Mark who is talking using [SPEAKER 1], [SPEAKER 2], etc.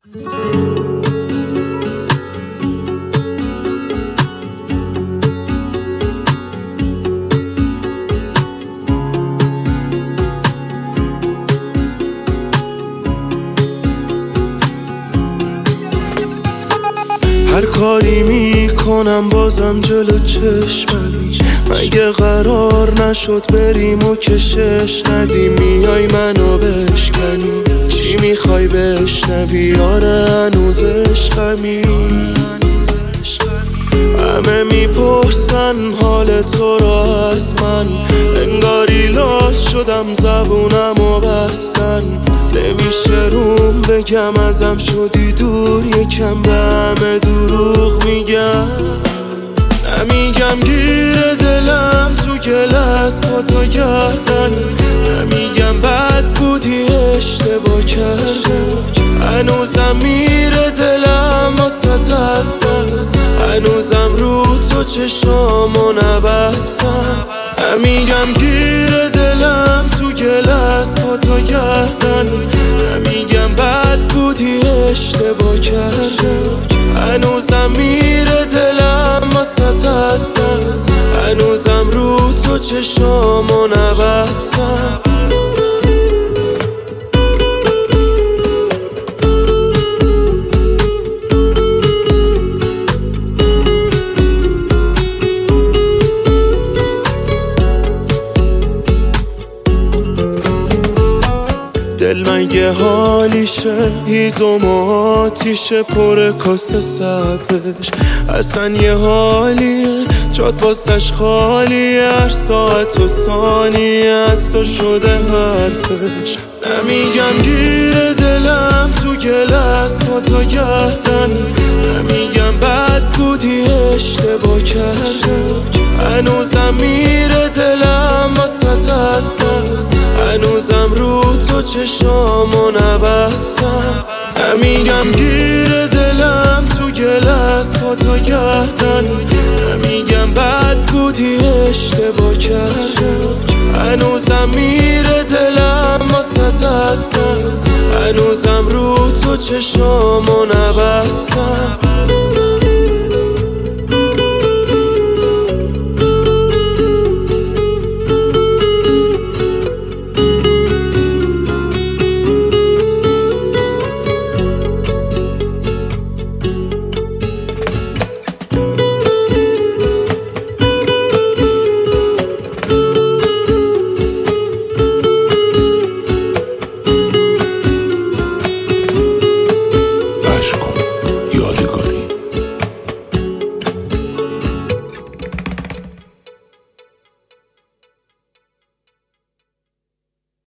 [SPEAKER 1] هر کاری میکنم بازم جلو چشممی، مگه قرار نشد بریم و کشش ندیم؟ میای منو بشکنی، چی میخوای بشنوی؟ آره هنوز عشقمی. همه میپرسن حال تو را از من، انگاری لال شدم زبونمو بستن. نمیشه روم بگم ازم شدی دور، یکم به همه دروغ میگم. نمیگم گیر دلم تو گل از پا تا گردن، نمیگم بد بودی اشتباه کردم. هنوزم میره دلم واسه از دست، هنوزم رو تو چشامو نبستم. نمیگم گیر دلم تو گل از پا تا گردن، نمیگم بد بودی اشتباه کردم. هنوزم میره دلم واسه از دست، هنوزم رو تو چشامو نبستم. دل مگه حالیشه هیزم و آتیشه، پر کاسه صبرش اصلا یه حالیه، جات واسش خالیه. هر ساعت و ثانیه از تو شده حرفش. نمیگم گیر دلم تو گل از پا تا گردن، نمیگم بد بودی اشتباه کردم. هنوزم میره دلم واسه از دست، هنوزم رو تو چشامو نبستم. نمیگم گیر دلم تو گل از پا تا گردن، نمیگم بد بودی اشتباه کردم. هنوزم میره دلم واسه از دست، هنوزم رو تو چشامو نبستم.